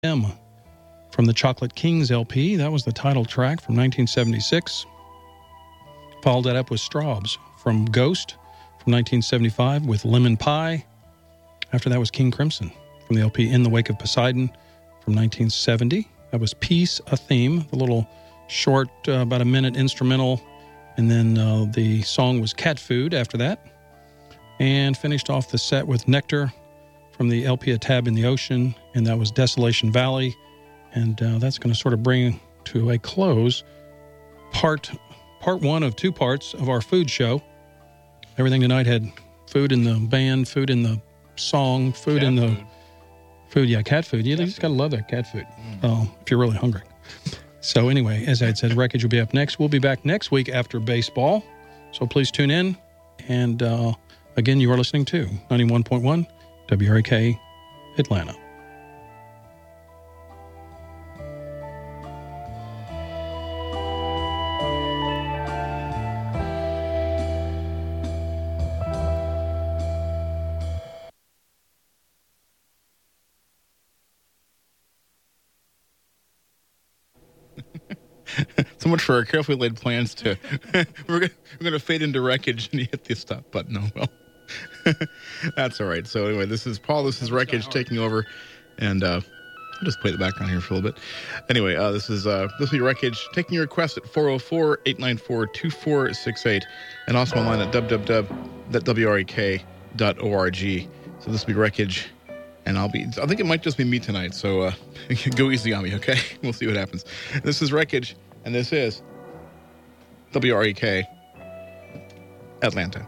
M from the Chocolate Kings LP. That was the title track from 1976. Followed that up with Straubs from Ghost from 1975 with Lemon Pie. After that was King Crimson from the LP In the Wake of Poseidon from 1970. That was Peace, a Theme, the little short, about a minute instrumental. And then the song was Cat Food after that. And finished off the set with Nectar from the LP A Tab in the Ocean. And that was Desolation Valley. And that's going to sort of bring to a close part one of two parts of our food show. Everything tonight had food in the band, food in the song, food cat in the food. Yeah, cat food. You just got to love that cat food if you're really hungry. So anyway, as I had said, Wreckage will be up next. We'll be back next week after baseball. So please tune in. And again, you are listening to 91.1 WRAK Atlanta. So much for our carefully laid plans to we're gonna fade into Wreckage and you hit the stop button. Oh well. That's all right. So anyway, this is Paul, this is Wreckage taking over, and I'll just play the background here for a little bit. Anyway, this will be Wreckage taking your request at 404-894-2468 and also online at www.wrak.org. So this will be Wreckage, and I think it might just be me tonight, so go easy on me, okay? We'll see what happens. This is Wreckage, and this is WRAK Atlanta.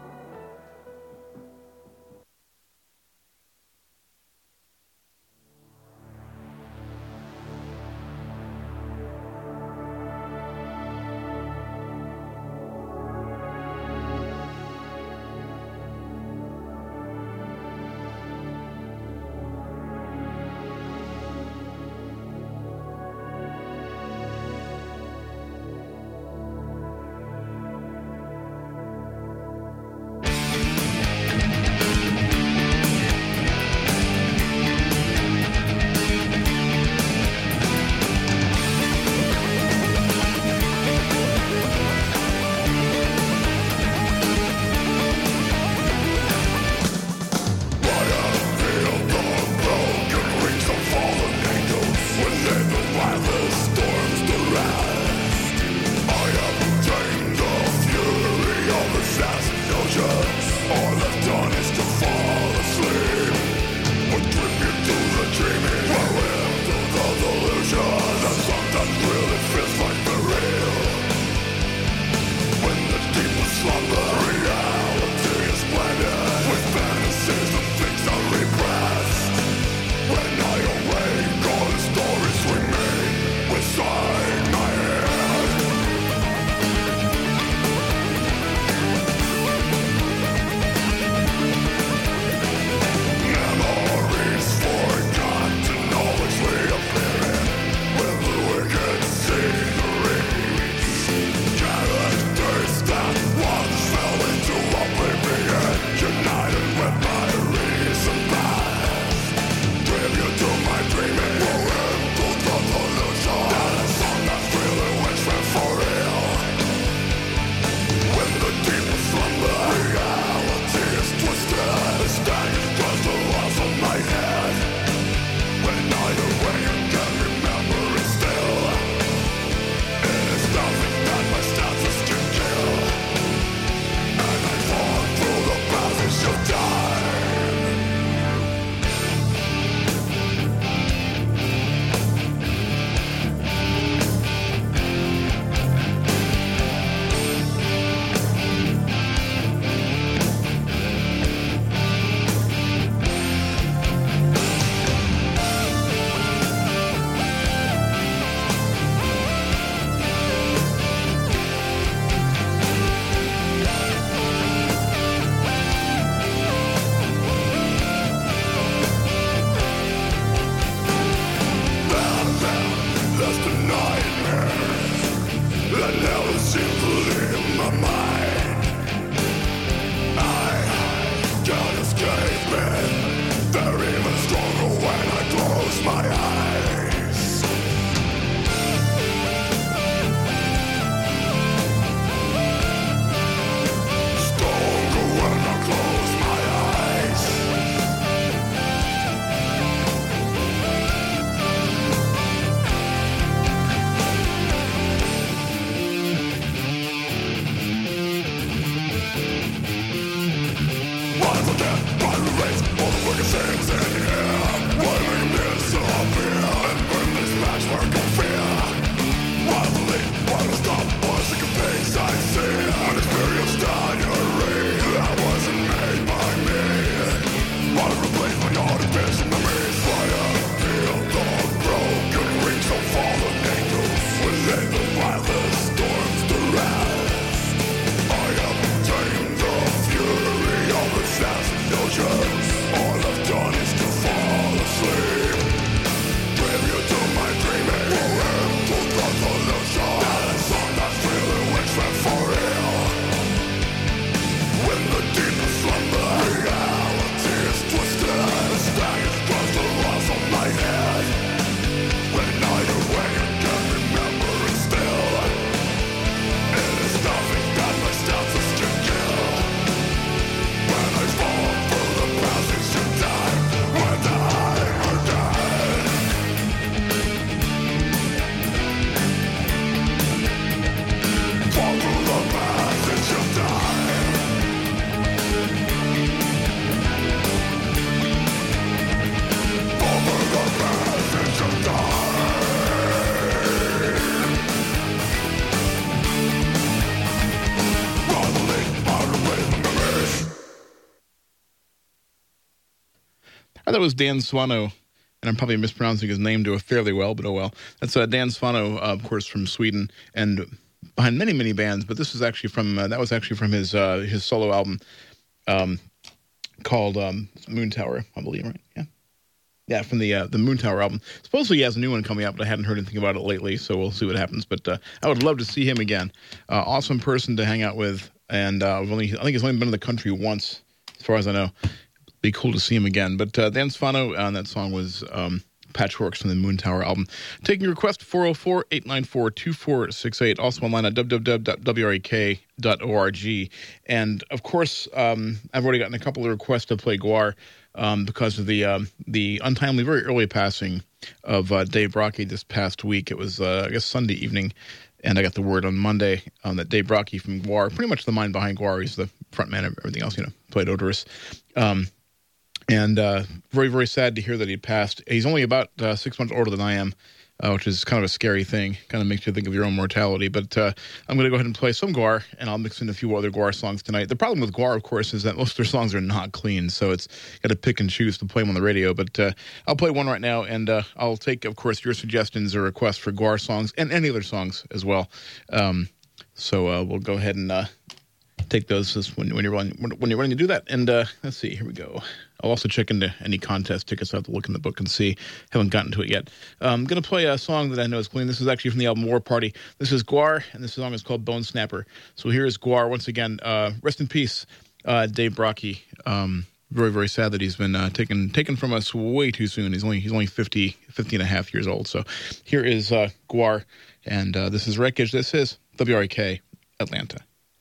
that was Dan Swano, and I'm probably mispronouncing his name fairly well, but oh well. That's Dan Swano, of course, from Sweden, and behind many, many bands. But this is actually from his solo album called Moon Tower, I believe, right? Yeah, from the Moon Tower album. Supposedly he has a new one coming out, but I hadn't heard anything about it lately, so we'll see what happens. But I would love to see him again. Awesome person to hang out with, and I think he's only been in the country once, as far as I know. Be cool to see him again. But Dan Swano, that song was Patchworks from the Moon Tower album. Taking your request, 404-894-2468. Also online at www.wrek.org. And, of course, I've already gotten a couple of requests to play Gwar because of the untimely, very early passing of Dave Brockie this past week. It was, I guess, Sunday evening, and I got the word on Monday that Dave Brockie from Gwar, pretty much the mind behind Gwar, he's the front man of everything else, played Odorous. And very, very sad to hear that he passed. He's only about 6 months older than I am, which is kind of a scary thing. Kind of makes you think of your own mortality. But I'm going to go ahead and play some Gwar, and I'll mix in a few other Gwar songs tonight. The problem with Gwar, of course, is that most of their songs are not clean, so it's got to pick and choose to play them on the radio. But I'll play one right now, and I'll take, of course, your suggestions or requests for Gwar songs and any other songs as well. So we'll go ahead and take those when you're willing to do that. And let's see, here we go. I'll also check into any contest tickets. I have to look in the book and see. Haven't gotten to it yet. I'm going to play a song that I know is clean. This is actually from the album War Party. This is Gwar, and this song is called Bone Snapper. So here is Gwar once again. Rest in peace, Dave Brockie. Very, very sad that he's been taken from us way too soon. He's only 50 and a half years old. So here is Gwar, and this is Wreckage. This is WREK Atlanta.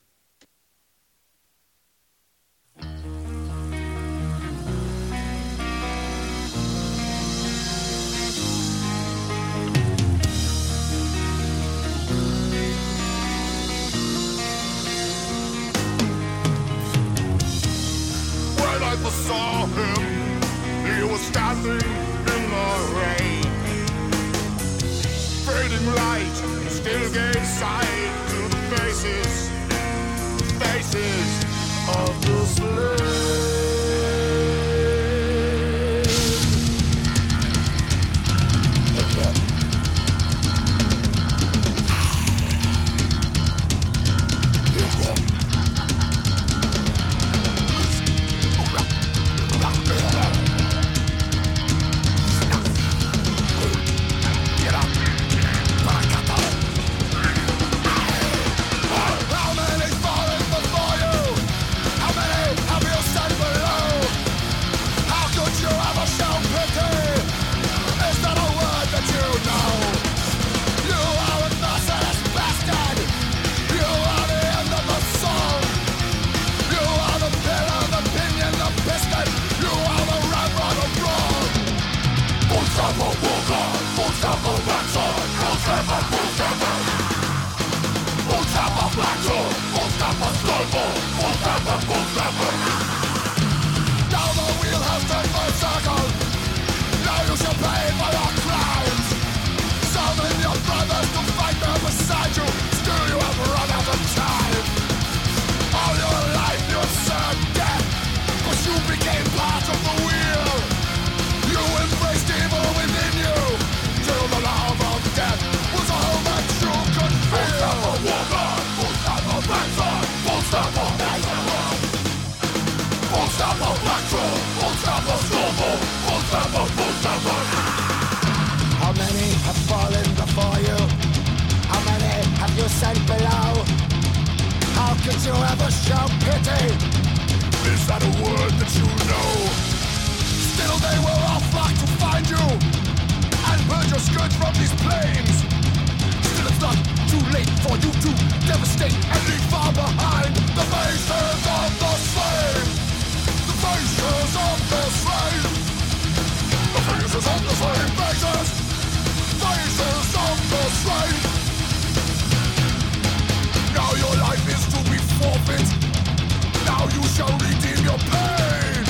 Saw him, he was standing in the rain. Fading light still gave sight to the faces of the slain. How many have fallen before you? How many have you sent below? How could you ever show pity? Is that a word that you know? Still they will all flock to find you and purge your scourge from these plains. Still it's not too late for you to devastate and leave far behind the faces of the slain. The faces of the slain. The faces of the slain. Faces of the slain. Now your life is to be forfeit. Now you shall redeem your pain.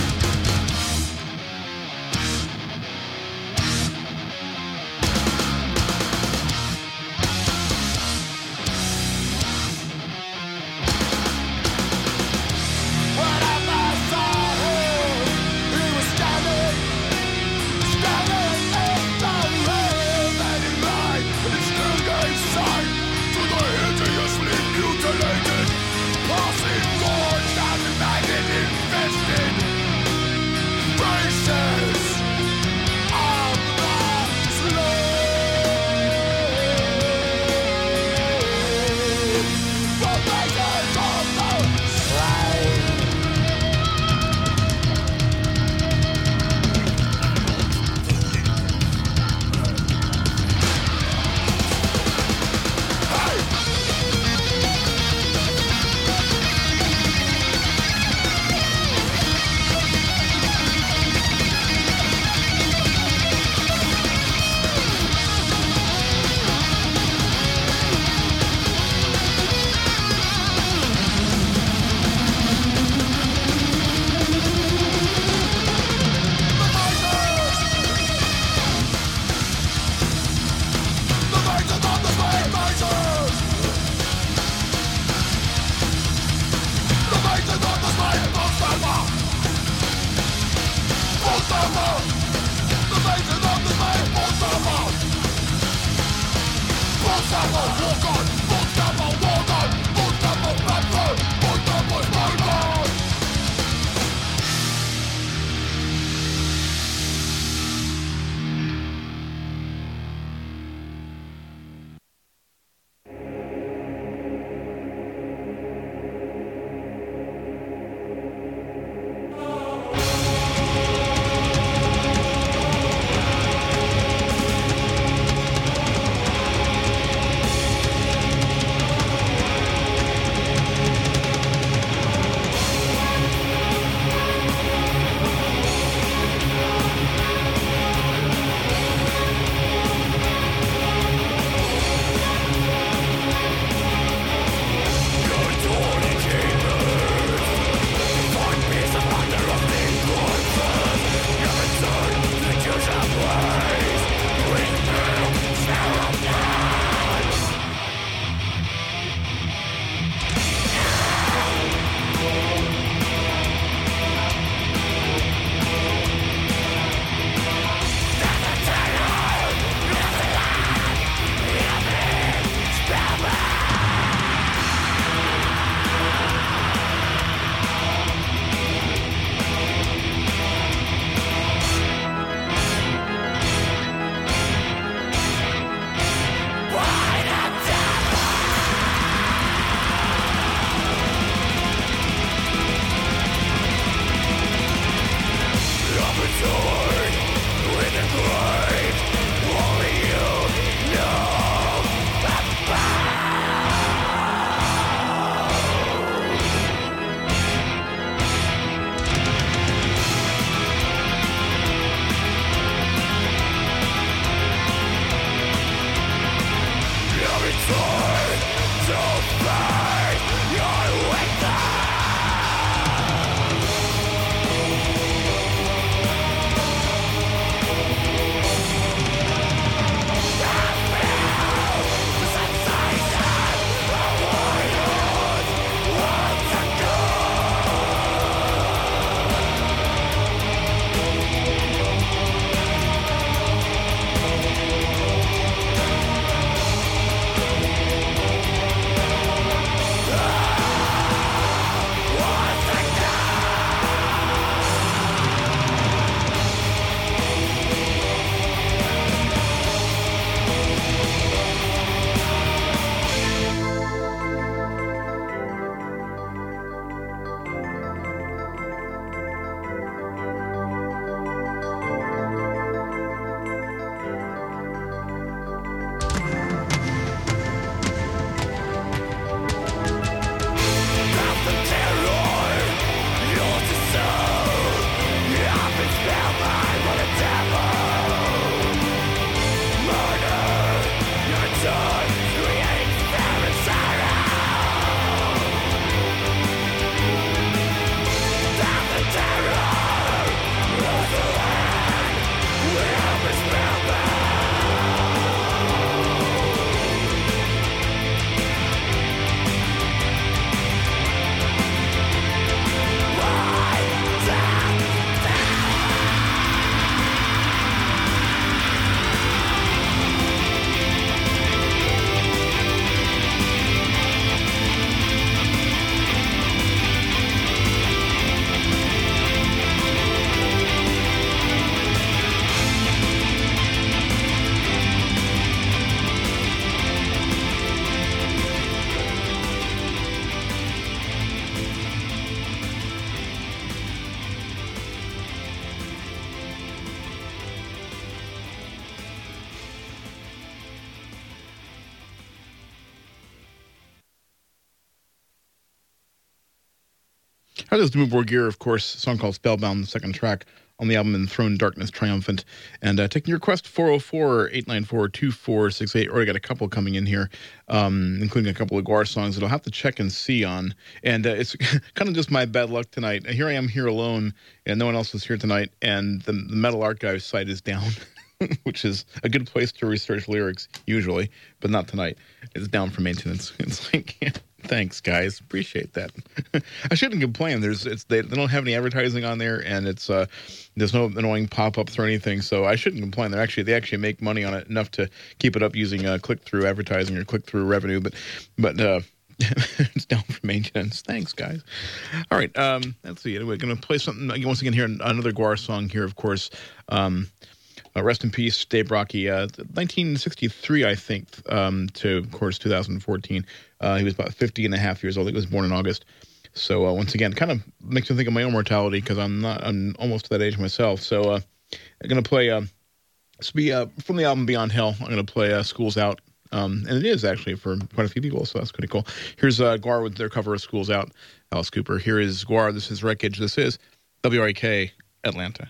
That is Moonboard Gear, of course, a song called Spellbound, the second track on the album Enthroned Darkness Triumphant. And taking your request, 404-894-2468. Already got a couple coming in here, including a couple of Gwar songs that I'll have to check and see on. And it's kind of just my bad luck tonight. Here I am here alone, and no one else is here tonight, and the Metal Archive site is down. Which is a good place to research lyrics usually, but not tonight. It's down for maintenance. It's like Thanks, guys. Appreciate that. I shouldn't complain. They don't have any advertising on there, and it's there's no annoying pop-ups or anything. So I shouldn't complain. They actually make money on it enough to keep it up using click-through advertising or click-through revenue. But it's down for maintenance. Thanks, guys. All right. Let's see. We're going to play something once again here. Another GWAR song here, of course. Rest in peace, Dave Brockie. 1963, I think, to, of course, 2014. He was about 50 and a half years old. He was born in August. So once again, kind of makes me think of my own mortality because I'm almost to that age myself. So I'm going to play from the album Beyond Hell. I'm going to play School's Out. And it is actually for quite a few people, so that's pretty cool. Here's GWAR with their cover of School's Out, Alice Cooper. Here is GWAR. This is Wreckage. This is WREK Atlanta.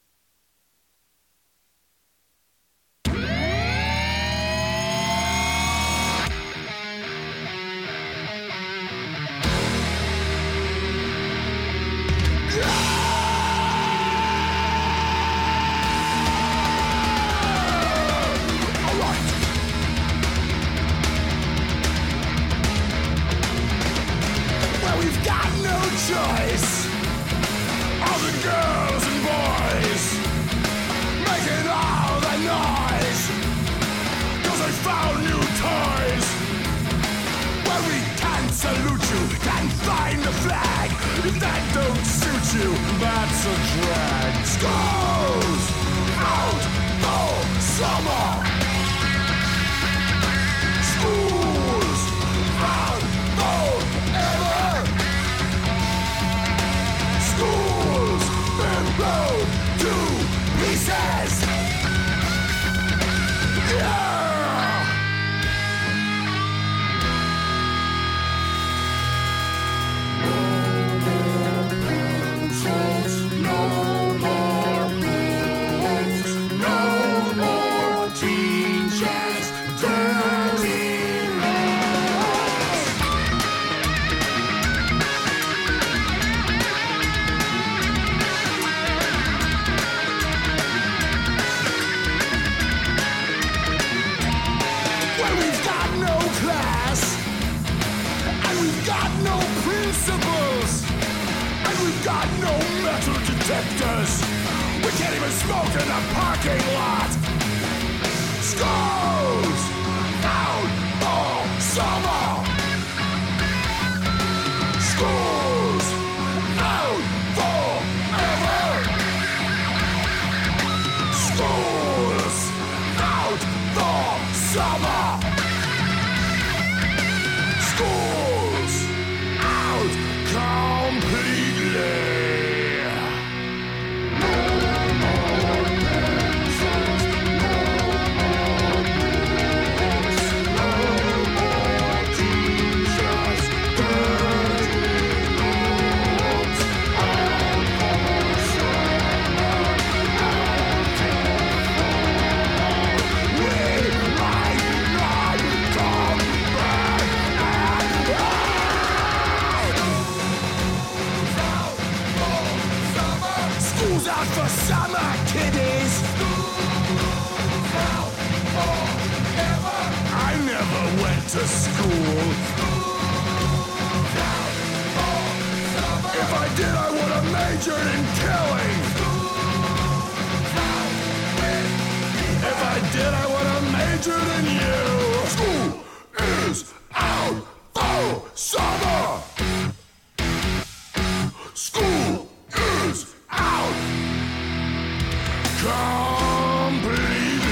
Choice of the girls and boys making all the noise, 'cause they found new toys. Well, we can salute you, can find the flag. If that don't suit you, that's a drag. School's out for summer. School's out forever. Schools been blown to pieces. Yeah! No more pencils, no more books, no more teachers, dirty got no metal detectors. We can't even smoke in the parking lot. Schools out all summer. Schools out forever. Schools out for summer. Schools out completely. For summer kiddies. I never went to school. If I did, I would have majored in killing. If I did, I would have majored in you. School is out for summer. School is out completely.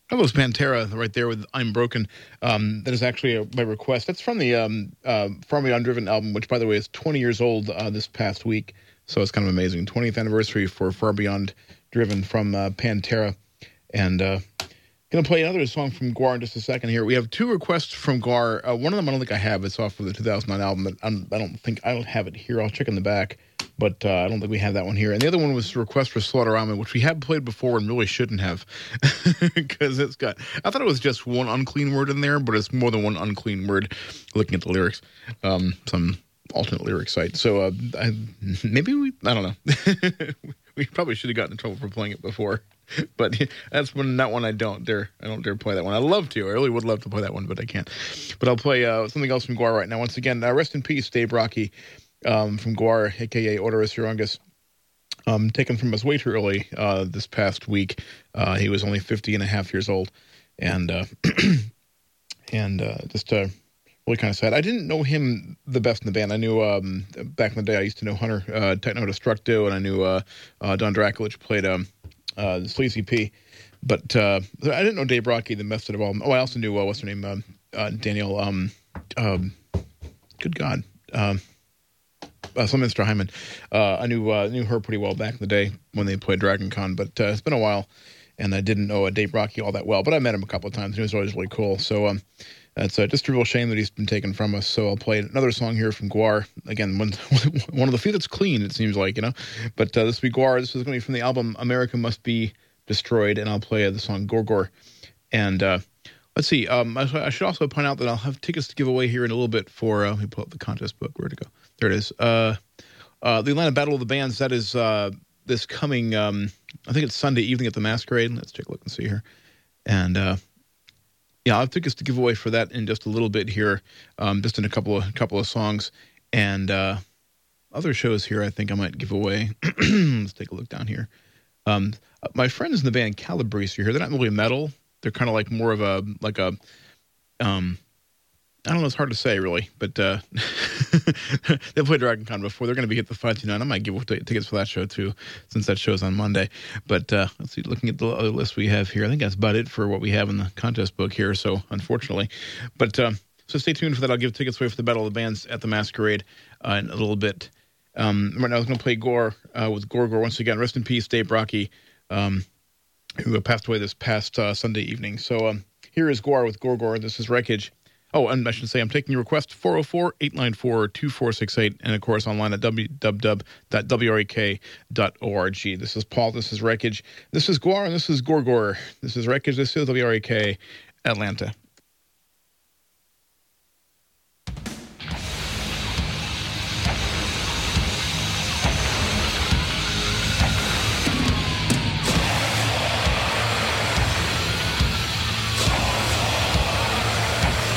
That was Pantera right there with I'm Broken. That is actually my request. That's from the Far Beyond Driven album, which, by the way, is 20 years old this past week. So it's kind of amazing. 20th anniversary for Far Beyond Driven from Pantera. And going to play another song from Gwar in just a second here. We have two requests from Gwar. One of them I don't think I have. It's off of the 2009 album. I don't have it here. I'll check in the back. But I don't think we have that one here. And the other one was a request for Slaughterama, which we have played before and really shouldn't have. Because I thought it was just one unclean word in there, but it's more than one unclean word looking at the lyrics. Some alternate lyric site. So I don't know. We probably should have gotten in trouble for playing it before. But that's that one I don't dare play that one. I'd love to. I really would love to play that one, but I can't. But I'll play something else from Gwar right now. Once again, rest in peace, Dave Rocky. From Gwar, a.k.a. Orderus Urungus, taken from us way too early this past week. He was only 50 and a half years old, and just really kind of sad. I didn't know him the best in the band. I knew back in the day I used to know Hunter Techno Destructo, and I knew Don Drakulich played Sleazy P, but I didn't know Dave Rocky the best of all. Oh, I also knew what's her name, Danielle. Good God. Sylvester Hyman. I knew her pretty well back in the day when they played Dragon Con, but it's been a while, and I didn't know Dave Rocky all that well, but I met him a couple of times, and he was always really cool. So it's just a real shame that he's been taken from us. So I'll play another song here from Gwar. Again, one of the few that's clean, it seems like, But this will be Gwar. This is going to be from the album America Must Be Destroyed, and I'll play the song Gorgor. And let's see. I should also point out that I'll have tickets to give away here in a little bit for, let me pull up the contest book. Where'd it go? There it is. The Atlanta Battle of the Bands, that is this coming, I think it's Sunday evening at the Masquerade. Let's take a look and see here. And, I'll have tickets to give away for that in just a little bit here, just in a couple of songs. And other shows here I think I might give away. Let's take a look down here. My friends in the band Calabrese are here. They're not really metal. They're kind of like more of I don't know, it's hard to say really, but they played Dragon Con before. They're going to be at the 529. I might give tickets for that show too, since that show's on Monday. But let's see, looking at the other list we have here, I think that's about it for what we have in the contest book here, so unfortunately. But so stay tuned for that. I'll give tickets away for the Battle of the Bands at the Masquerade in a little bit. Right now I was going to play Gwar with Gorgor once again. Rest in peace, Dave Rocky, who passed away this past Sunday evening. So here is Gwar with Gorgor. This is Wreckage. Oh, and I should say I'm taking your request, 404-894-2468, and, of course, online at www.wrek.org. This is Paul. This is Wreckage. This is Gwar, and this is Gorgor. This is Wreckage. This is WREK Atlanta.